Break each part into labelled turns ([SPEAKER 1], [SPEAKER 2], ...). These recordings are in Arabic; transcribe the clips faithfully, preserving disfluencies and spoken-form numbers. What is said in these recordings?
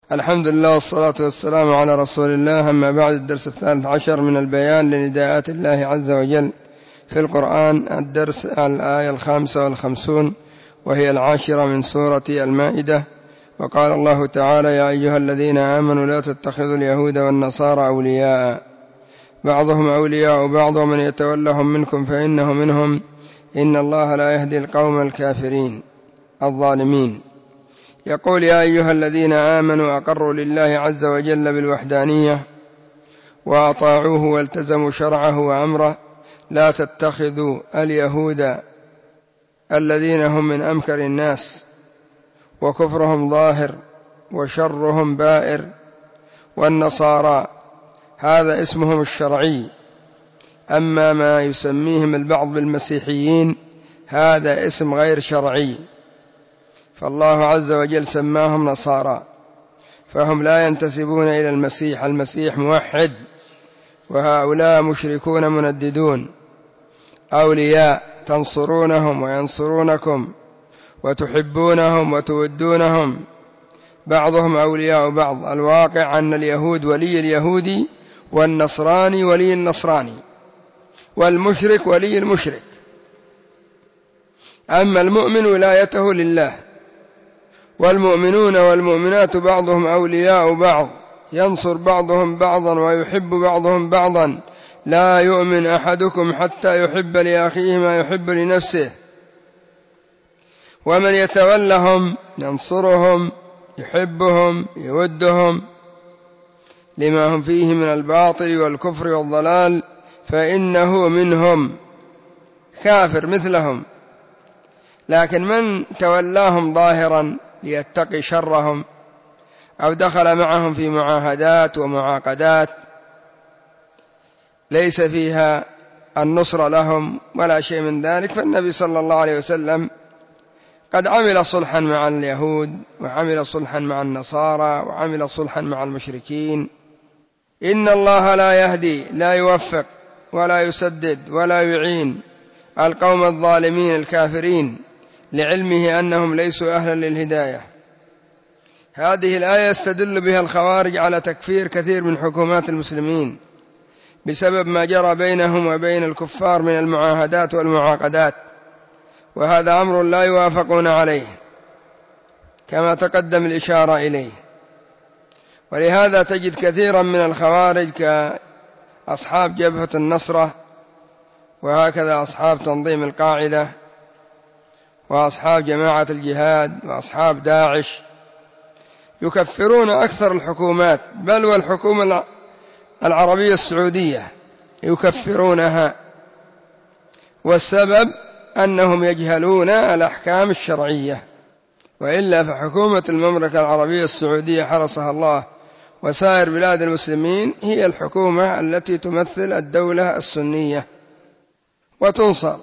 [SPEAKER 1] الحمد لله والصلاة والسلام على رسول الله. أما بعد، الدرس الثالث عشر من البيان لنداءات الله عز وجل في القرآن، الدرس الآية الخامسة والخمسون وهي العاشرة من سورة المائدة. وقال الله تعالى: يا أيها الذين آمنوا لا تتخذوا اليهود والنصارى أولياء بعضهم أولياء بعض ومن يتولهم منكم فإنه منهم إن الله لا يهدي القوم الكافرين الظالمين. يقول: يا أيها الذين آمنوا أقروا لله عز وجل بالوحدانية وأطاعوه والتزموا شرعه وأمره، لا تتخذوا اليهود الذين هم من أمكر الناس وكفرهم ظاهر وشرهم بائر، والنصارى هذا اسمهم الشرعي، أما ما يسميهم البعض بالمسيحيين هذا اسم غير شرعي، فالله عز وجل سماهم نصارى، فهم لا ينتسبون إلى المسيح. المسيح موحد، وهؤلاء مشركون منددون. أولياء تنصرونهم وينصرونكم وتحبونهم وتودونهم، بعضهم أولياء بعض. الواقع أن اليهود ولي اليهودي، والنصراني ولي النصراني، والمشرك ولي المشرك. أما المؤمن ولايته لله، والمؤمنون والمؤمنات بعضهم أولياء بعض، ينصر بعضهم بعضا ويحب بعضهم بعضا. لا يؤمن أحدكم حتى يحب لأخيه ما يحب لنفسه، ومن يتولهم ينصرهم يحبهم يودهم لما هم فيه من الباطل والكفر والضلال، فإنه منهم كافر مثلهم. لكن من تولاهم ظاهرا ليتقي شرهم أو دخل معهم في معاهدات ومعاقدات ليس فيها النصر لهم ولا شيء من ذلك، فالنبي صلى الله عليه وسلم قد عمل صلحا مع اليهود، وعمل صلحا مع النصارى، وعمل صلحا مع المشركين. إن الله لا يهدي، لا يوفق ولا يسدد ولا يعين القوم الظالمين الكافرين، لعلمه أنهم ليسوا أهلا للهداية. هذه الآية يستدل بها الخوارج على تكفير كثير من حكومات المسلمين بسبب ما جرى بينهم وبين الكفار من المعاهدات والمعاقدات، وهذا أمر لا يوافقون عليه كما تقدم الإشارة إليه. ولهذا تجد كثيرا من الخوارج كأصحاب جبهة النصرة، وهكذا أصحاب تنظيم القاعدة، وأصحاب جماعة الجهاد، وأصحاب داعش، يكفرون أكثر الحكومات، بل والحكومة العربية السعودية يكفرونها، والسبب أنهم يجهلون الأحكام الشرعية. وإلا فحكومة المملكة العربية السعودية حرسها الله وسائر بلاد المسلمين هي الحكومة التي تمثل الدولة السنية، وتنصر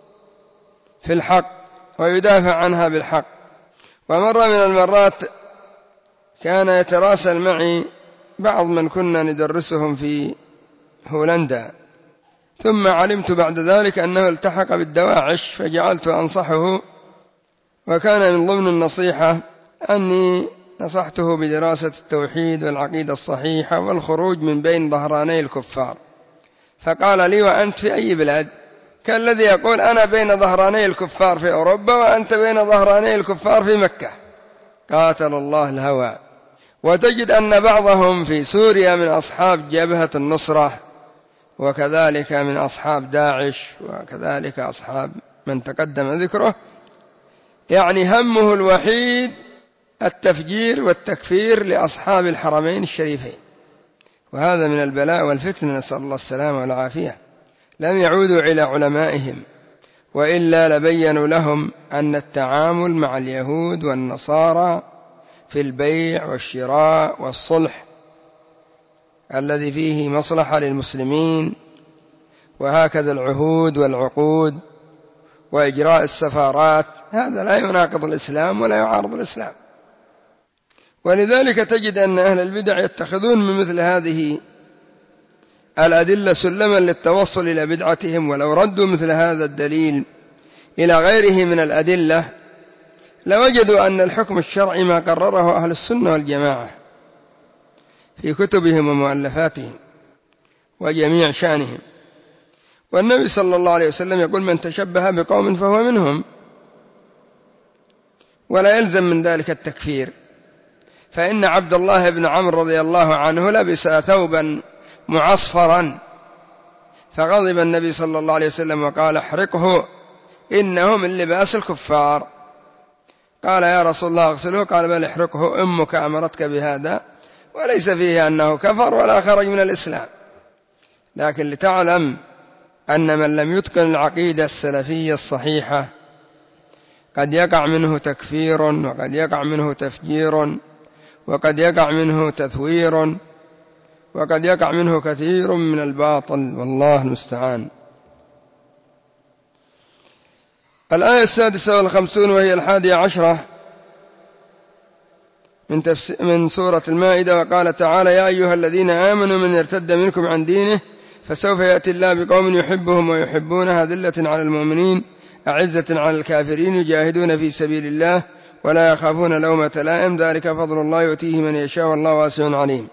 [SPEAKER 1] في الحق ويدافع عنها بالحق. ومرة من المرات كان يتراسل معي بعض من كنا ندرسهم في هولندا، ثم علمت بعد ذلك أنه التحق بالدواعش، فجعلت أنصحه، وكان من ضمن النصيحة أني نصحته بدراسة التوحيد والعقيدة الصحيحة والخروج من بين ظهراني الكفار. فقال لي: وأنت في أي بلاد؟ كالذي يقول: أنا بين ظهراني الكفار في أوروبا وأنت بين ظهراني الكفار في مكة. قاتل الله الهوى. وتجد أن بعضهم في سوريا من أصحاب جبهة النصرة، وكذلك من أصحاب داعش، وكذلك أصحاب من تقدم ذكره، يعني همه الوحيد التفجير والتكفير لأصحاب الحرمين الشريفين. وهذا من البلاء والفتن، نسأل الله السلامة والعافية. لم يعودوا إلى علمائهم، وإلا لبينوا لهم أن التعامل مع اليهود والنصارى في البيع والشراء والصلح الذي فيه مصلحة للمسلمين، وهكذا العهود والعقود وإجراء السفارات، هذا لا يناقض الإسلام ولا يعارض الإسلام. ولذلك تجد أن أهل البدع يتخذون من مثل هذه الأدلة سلما للتوصل إلى بدعتهم، ولو ردوا مثل هذا الدليل إلى غيره من الأدلة لوجدوا أن الحكم الشرعي ما قرره أهل السنة والجماعة، في كتبهم ومؤلفاتهم وجميع شأنهم. والنبي صلى الله عليه وسلم يقول: من تشبه بقوم فهو منهم، ولا يلزم من ذلك التكفير. فإن عبد الله بن عمرو رضي الله عنه لبس ثوبا معصفرا، فغضب النبي صلى الله عليه وسلم وقال: احرقه إنه من لباس الكفار. قال: يا رسول الله اغسله. قال: بل احرقه، أمك أمرتك بهذا، وليس فيه أنه كفر ولا خرج من الإسلام. لكن لتعلم أن من لم يتقن العقيدة السلفية الصحيحة قد يقع منه تكفير، وقد يقع منه تفجير، وقد يقع منه تثوير، وقد يقع منه كثير من الباطل، والله المستعان. الآية السادسة والخمسون وهي الحادية عشرة من, من سورة المائدة. وقال تعالى: يا أيها الذين آمنوا من يرتد منكم عن دينه فسوف يأتي الله بقوم يحبهم ويحبونها ذلة على المؤمنين أعزة على الكافرين يجاهدون في سبيل الله ولا يخافون لومة لائم ذلك فضل الله يؤتيه من يشاء والله واسع عليم.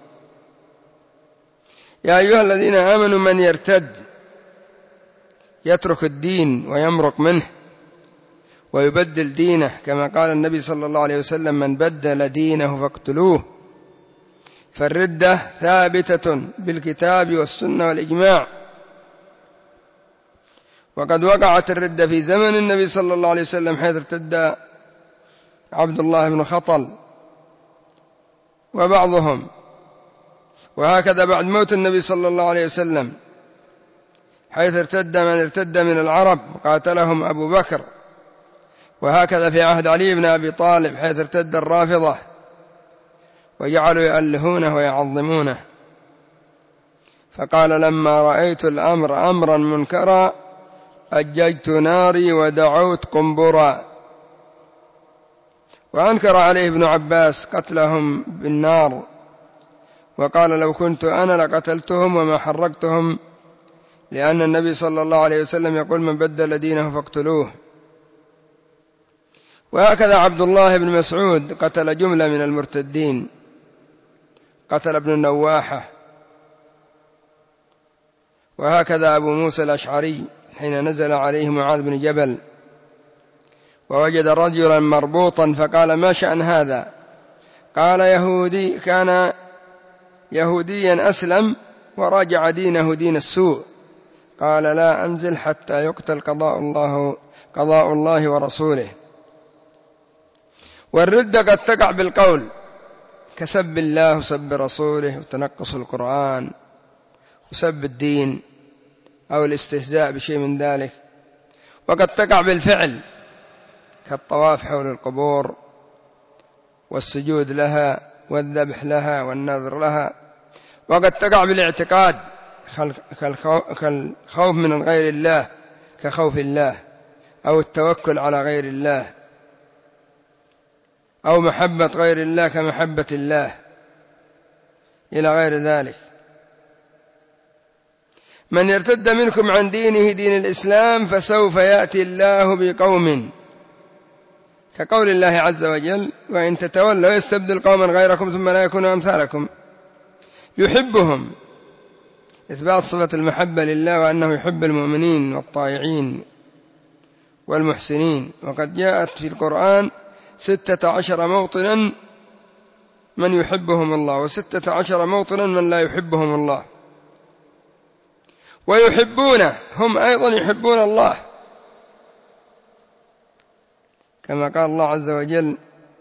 [SPEAKER 1] يا أيها الذين آمنوا من يرتد يترك الدين ويمرق منه ويبدل دينه، كما قال النبي صلى الله عليه وسلم: من بدل دينه فاقتلوه. فالردة ثابتة بالكتاب والسنة والإجماع، وقد وقعت الردة في زمن النبي صلى الله عليه وسلم حيث ارتد عبد الله بن خطل وبعضهم، وهكذا بعد موت النبي صلى الله عليه وسلم حيث ارتد من ارتد من العرب قاتلهم أبو بكر، وهكذا في عهد علي بن أبي طالب حيث ارتد الرافضة وجعلوا يؤلهونه ويعظمونه، فقال: لما رأيت الأمر أمرا منكرا أججت ناري ودعوت قنبرا. وأنكر عليه ابن عباس قتلهم بالنار، وقال: لو كنت أنا لقتلتهم وما حرقتهم، لأن النبي صلى الله عليه وسلم يقول: من بدل دينه فاقتلوه. وهكذا عبد الله بن مسعود قتل جملة من المرتدين، قتل ابن النواحة. وهكذا أبو موسى الأشعري حين نزل عليه معاذ بن جبل ووجد رجلا مربوطا فقال: ما شأن هذا؟ قال: يهودي كان يهوديا أسلم وراجع دينه دين السوء. قال: لا أنزل حتى يقتل قضاء الله, قضاء الله ورسوله. والردة قد تقع بالقول كسب الله وسب رسوله وتنقص القرآن وسب الدين أو الاستهزاء بشيء من ذلك، وقد تقع بالفعل كالطواف حول القبور والسجود لها والذبح لها والنذر لها، وقد تقع بالاعتقاد كالخوف من غير الله كخوف الله، أو التوكل على غير الله، أو محبة غير الله كمحبة الله، إلى غير ذلك. من يرتد منكم عن دينه دين الإسلام فسوف يأتي الله بقوم، كقول الله عز وجل: وإن تتولوا يستبدل قوما غيركم ثم لا يكونوا أمثالكم يحبهم، إثبات صفة المحبة لله وأنه يحب المؤمنين والطائعين والمحسنين. وقد جاءت في القرآن ستة عشر موطنا من يحبهم الله، وستة عشر موطنا من لا يحبهم الله، ويحبونه هم أيضا يحبون الله، كما قال الله عز وجل: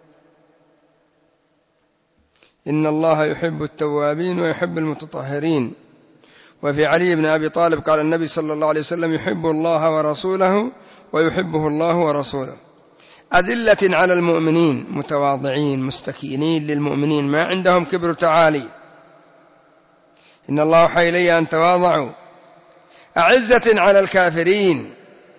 [SPEAKER 1] إن الله يحب التوابين ويحب المتطهرين. وفي علي بن أبي طالب قال النبي صلى الله عليه وسلم: يحب الله ورسوله ويحبه الله ورسوله. أذلة على المؤمنين متواضعين مستكينين للمؤمنين، ما عندهم كبر تعالي. إن الله وحي إلي أن تواضعوا. أعزة على الكافرين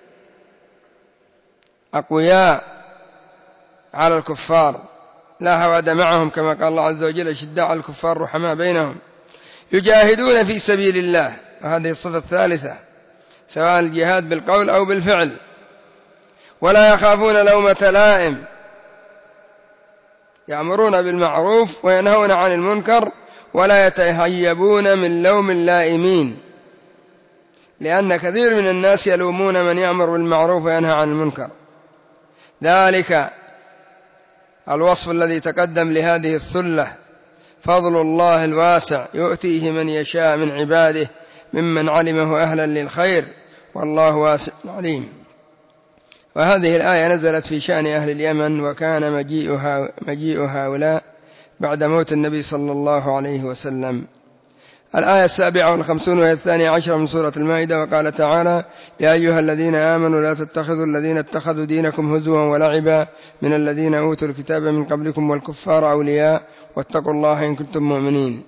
[SPEAKER 1] أقوياء على الكفار لا هواد معهم، كما قال الله عز وجل: أشداء على الكفار رحماء بينهم يجاهدون في سبيل الله. وهذه الصفة الثالثة، سواء الجهاد بالقول أو بالفعل. ولا يخافون لومة لائم، يأمرون بالمعروف وينهون عن المنكر ولا يتهيبون من لوم اللائمين، لأن كثير من الناس يلومون من يأمر بالمعروف وينهى عن المنكر. ذلك الوصف الذي تقدم لهذه الثلة فضل الله الواسع يؤتيه من يشاء من عباده ممن علمه أهلا للخير والله واسع عليم. وهذه الآية نزلت في شأن أهل اليمن، وكان مجيء مجيء هؤلاء بعد موت النبي صلى الله عليه وسلم. الآية السابعة والخمسون وهي الثانية عشر من سورة المائدة، وقال تعالى: يا أيها الذين آمنوا لا تتخذوا الذين اتخذوا دينكم هزوا ولعبا من الذين أوتوا الكتاب من قبلكم والكفار أولياء واتقوا الله إن كنتم مؤمنين.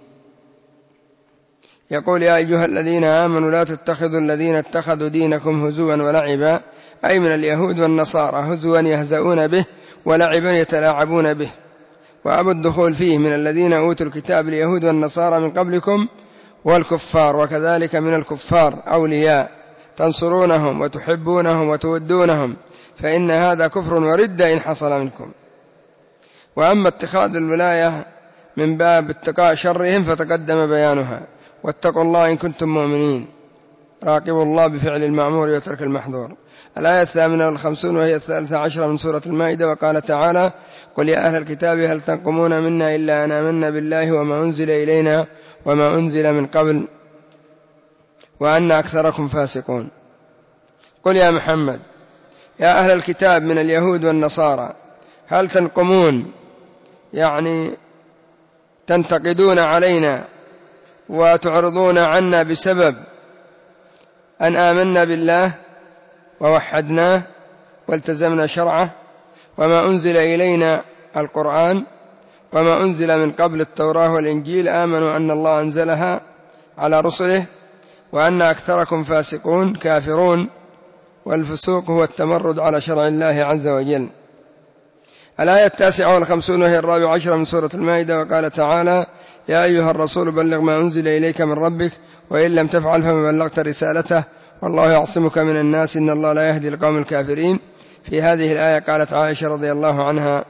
[SPEAKER 1] يقول: يا أيها الذين آمنوا لا تتخذوا الذين اتخذوا دينكم هزوا ولعبا، أي من اليهود والنصارى، هزوا يهزؤون به ولعبا يتلاعبون به، وأبوا الدخول فيه من الذين أوتوا الكتاب اليهود والنصارى من قبلكم والكفار، وكذلك من الكفار أولياء تنصرونهم وتحبونهم وتودونهم، فإن هذا كفر وردة إن حصل منكم. وأما اتخاذ الولاية من باب اتقاء شرهم فتقدم بيانها، واتقوا الله إن كنتم مؤمنين، راقبوا الله بفعل المأمور وترك المحظور. الآية الثامنة والخمسون وهي الثالثة عشرة من سورة المائدة، وقال تعالى: قل يا أهل الكتاب هل تنقمون منا إلا أن آمنا بالله وما أنزل إلينا وما أنزل من قبل وأن أكثركم فاسقون. قل يا محمد يا أهل الكتاب من اليهود والنصارى هل تنقمون، يعني تنتقدون علينا وتعرضون عنا بسبب أن آمنا بالله ووحدناه والتزمنا شرعه وما أنزل إلينا القرآن وما أنزل من قبل التوراة والإنجيل، آمنوا أن الله أنزلها على رسله وأن أكثركم فاسقون كافرون، والفسوق هو التمرد على شرع الله عز وجل. الآية التاسعة والخمسون وهي الرابعة عشرة من سورة المائدة، وقال تعالى: يا أيها الرسول بلغ ما أنزل إليك من ربك وإن لم تفعل فما بلغت رسالته والله يعصمك من الناس إن الله لا يهدي القوم الكافرين. في هذه الآية قالت عائشة رضي الله عنها: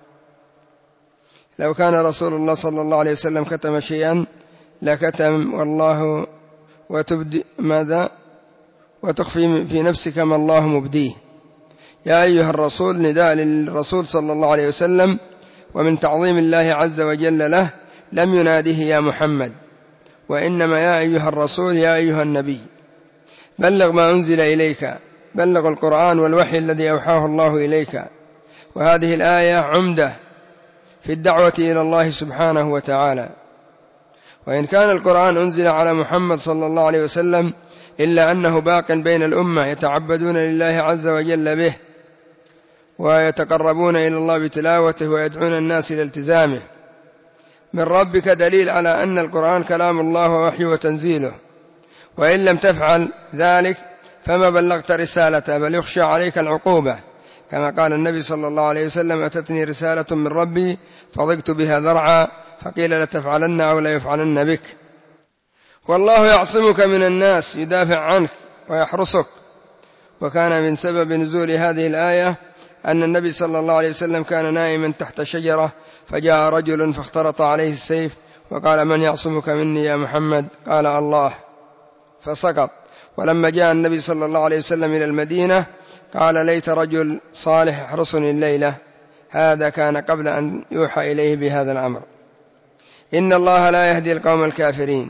[SPEAKER 1] لو كان رسول الله صلى الله عليه وسلم كتم شيئا لكتم والله وتبدي ماذا وتخفي في نفسك ما الله مبديه. يا أيها الرسول نداء للرسول صلى الله عليه وسلم، ومن تعظيم الله عز وجل له لم يناده يا محمد، وإنما يا أيها الرسول يا أيها النبي بلغ ما أنزل إليك، بلغ القرآن والوحي الذي أوحاه الله إليك. وهذه الآية عمدة في الدعوة إلى الله سبحانه وتعالى. وإن كان القرآن أنزل على محمد صلى الله عليه وسلم إلا أنه باق بين الأمة يتعبدون لله عز وجل به ويتقربون إلى الله بتلاوته ويدعون الناس إلى التزامه. من ربك دليل على أن القرآن كلام الله ووحيه وتنزيله، وإن لم تفعل ذلك فما بلغت رسالته بل يخشى عليك العقوبة، كما قال النبي صلى الله عليه وسلم: أتتني رسالة من ربي فضقت بها ذرعا فقيل لتفعلن أو لا يفعلن بك. والله يعصمك من الناس، يدافع عنك ويحرسك. وكان من سبب نزول هذه الآية أن النبي صلى الله عليه وسلم كان نائما تحت شجرة فجاء رجل فاخترط عليه السيف وقال: من يعصمك مني يا محمد؟ قال: الله، فسقط. ولما جاء النبي صلى الله عليه وسلم إلى المدينة قال: ليت رجل صالح يحرسني الليلة. هذا كان قبل أن يوحى إليه بهذا الأمر. إن الله لا يهدي القوم الكافرين.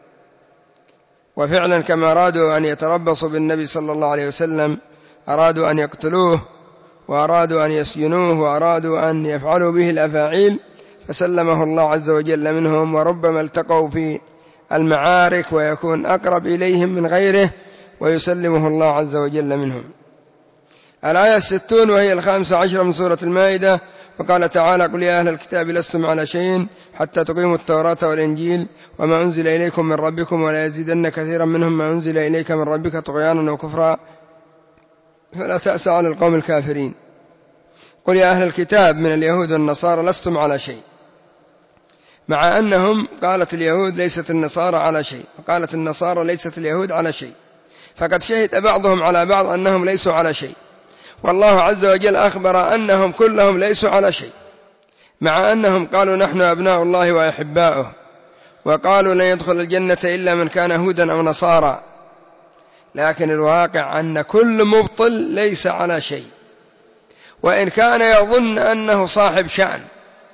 [SPEAKER 1] وفعلا كما أرادوا أن يتربصوا بالنبي صلى الله عليه وسلم أرادوا أن يقتلوه وأرادوا أن يسجنوه وأرادوا أن يفعلوا به الأفاعيل، فسلمه الله عز وجل منهم، وربما التقوا في المعارك ويكون أقرب إليهم من غيره ويسلمه الله عز وجل منهم. الآية الستون وهي الخامسة عشر من سورة المائدة، وقال تعالى: قل يا أهل الكتاب لستم على شيء حتى تقيموا التوراة والإنجيل وما أنزل إليكم من ربكم ولا يزيدن كثيرا منهم ما أنزل إليك من ربك طغيانا وكفرا فلا تأس على القوم الكافرين. قل يا أهل الكتاب من اليهود والنصارى لستم على شيء، مع أنهم قالت اليهود ليست النصارى على شيء، وقالت النصارى ليست اليهود على شيء، فقد شهد بعضهم على بعض أنهم ليسوا على شيء، والله عز وجل أخبر أنهم كلهم ليسوا على شيء، مع أنهم قالوا نحن أبناء الله وأحباؤه، وقالوا لن يدخل الجنة إلا من كان هودا أو نصارى، لكن الواقع أن كل مبطل ليس على شيء، وإن كان يظن أنه صاحب شأن،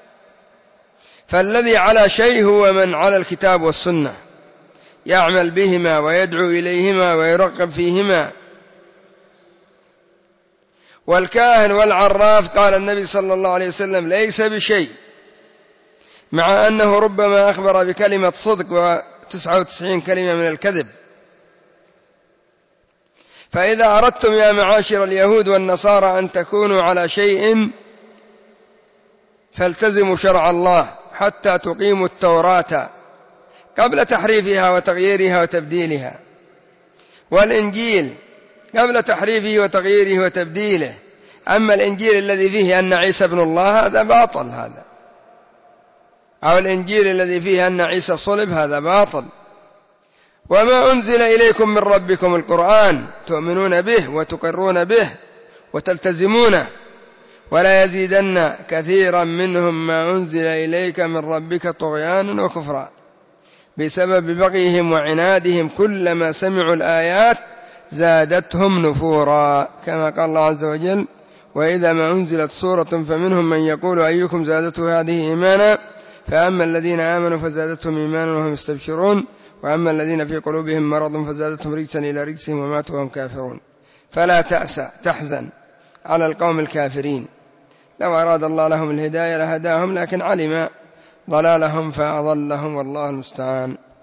[SPEAKER 1] فالذي على شيء هو من على الكتاب والسنة يعمل بهما ويدعو إليهما ويرغب فيهما. والكاهن والعراف قال النبي صلى الله عليه وسلم ليس بشيء، مع أنه ربما أخبر بكلمة صدق وتسعة وتسعين كلمة من الكذب. فإذا أردتم يا معاشر اليهود والنصارى أن تكونوا على شيء فالتزموا شرع الله حتى تقيموا التوراة قبل تحريفها وتغييرها وتبديلها، والإنجيل قبل تحريفه وتغييره وتبديله. أما الإنجيل الذي فيه أن عيسى ابن الله هذا باطل، هذا أو الإنجيل الذي فيه أن عيسى صلب هذا باطل. وما أنزل إليكم من ربكم القرآن تؤمنون به وتقرون به وتلتزمونه، ولا يزيدن كثيرا منهم ما أنزل إليك من ربك طغيانا وكفرا بسبب بغيهم وعنادهم، كلما سمعوا الآيات زادتهم نفورا، كما قال الله عز وجل: وإذا ما أنزلت سورة فمنهم من يقول أيكم زادته هذه إيمانا، فأما الذين آمنوا فزادتهم إيمانا وهم يستبشرون، وأما الذين في قلوبهم مرض فزادتهم رجسا إلى رجسهم وماتوا وهم كافرون. فلا تأسى تحزن على القوم الكافرين، لو أراد الله لهم الهداية لهداهم، لكن علم ضلالهم فأضلهم، والله المستعان.